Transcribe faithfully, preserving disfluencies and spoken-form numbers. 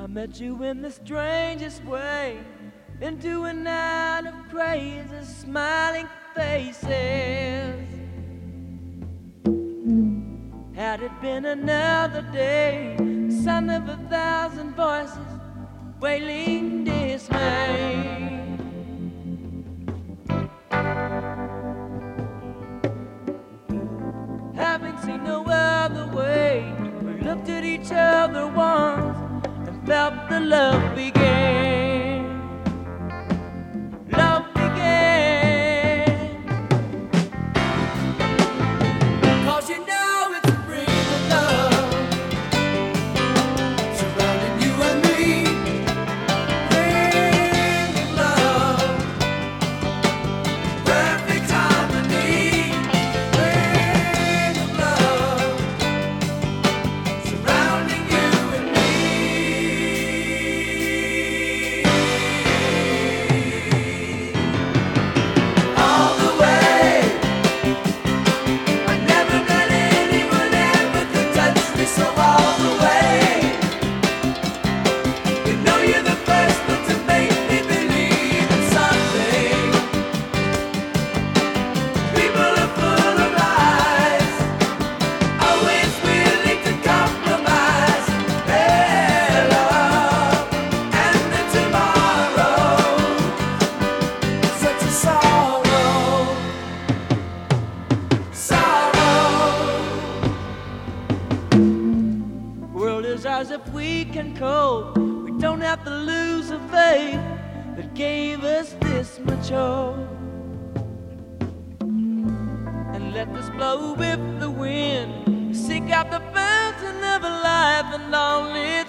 I met you in the strangest way, into a night of crazy smiling faces. Had it been another day, sound of a thousand voices wailing dismay. Having seen no other way, we looked at each other once and felt the love began. Love began. 'Cause you know it's a ring of love surrounding you and me. Ring of love, perfect harmony. Ring of love surrounding you and me. All the way, I never met anyone ever could touch me so. All the way, you know you're the first one to make me believe in something. People are full of lies, always willing to compromise. Their love and then tomorrow, such a sorrow, sorrow. World is ours if we can cope. We don't have to lose the faith that gave us this much hope. And let this blow with the wind, seek out the fountain of a life and all live